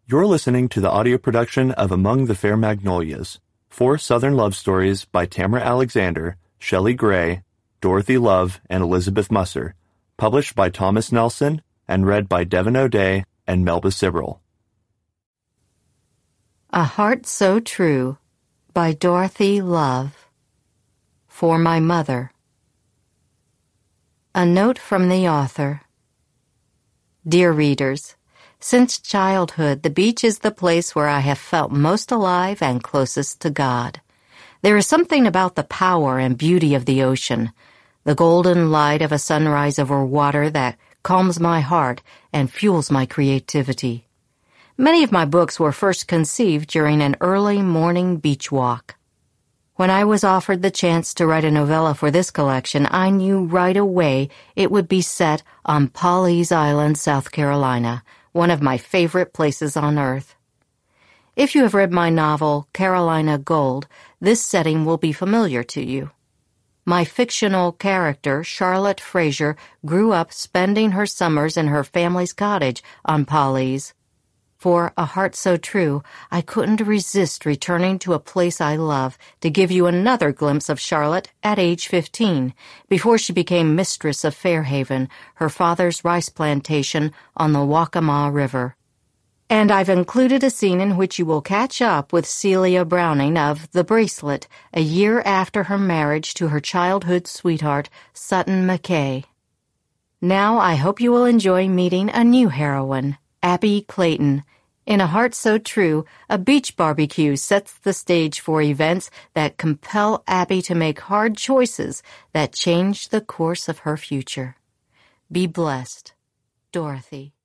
You're listening to the audio production of Among the Fair Magnolias, 4 Southern love stories by Tamara Alexander, Shelley Gray, Dorothy Love, and Elizabeth Musser, published by Thomas Nelson and read by Devin O'Day and Melba Sibrel. A Heart So True by Dorothy Love. For my mother. A note from the author. Dear readers, since childhood, the beach is the place where I have felt most alive and closest to God. There is something about the power and beauty of the ocean, the golden light of a sunrise over water that calms my heart and fuels my creativity. Many of my books were first conceived during an early morning beach walk. When I was offered the chance to write a novella for this collection, I knew right away it would be set on Pawleys Island, South Carolina, one of my favorite places on earth. If you have read my novel, Carolina Gold, this setting will be familiar to you. My fictional character, Charlotte Fraser, grew up spending her summers in her family's cottage on Pawleys. For A Heart So True, I couldn't resist returning to a place I love to give you another glimpse of Charlotte at age 15, before she became mistress of Fairhaven, her father's rice plantation on the Waccamaw River. And I've included a scene in which you will catch up with Celia Browning of The Bracelet, a year after her marriage to her childhood sweetheart, Sutton McKay. Now I hope you will enjoy meeting a new heroine, Abby Clayton. In A Heart So True, a beach barbecue sets the stage for events that compel Abby to make hard choices that change the course of her future. Be blessed, Dorothy.